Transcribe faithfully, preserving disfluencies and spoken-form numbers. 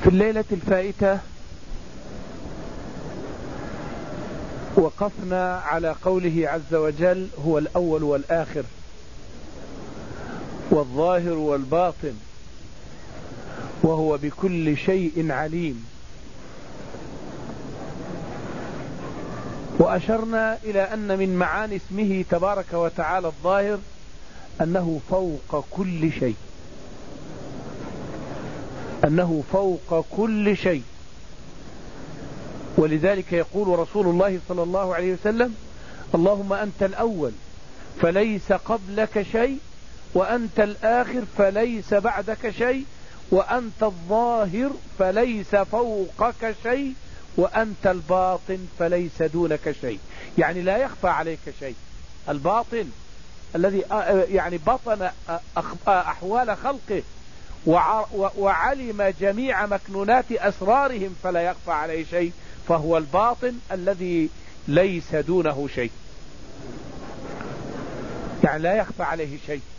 في الليلة الفائتة وقفنا على قوله عز وجل: هو الأول والآخر والظاهر والباطن وهو بكل شيء عليم. وأشرنا إلى أن من معاني اسمه تبارك وتعالى الظاهر أنه فوق كل شيء، أنه فوق كل شيء. ولذلك يقول رسول الله صلى الله عليه وسلم: اللهم أنت الأول فليس قبلك شيء، وأنت الآخر فليس بعدك شيء، وأنت الظاهر فليس فوقك شيء، وأنت الباطن فليس دونك شيء. يعني لا يخفى عليك شيء. الباطن الذي يعني بطن أحوال خلقه وعلم جميع مكنونات أسرارهم فلا يخفى عليه شيء، فهو الباطن الذي ليس دونه شيء، يعني لا يخفى عليه شيء.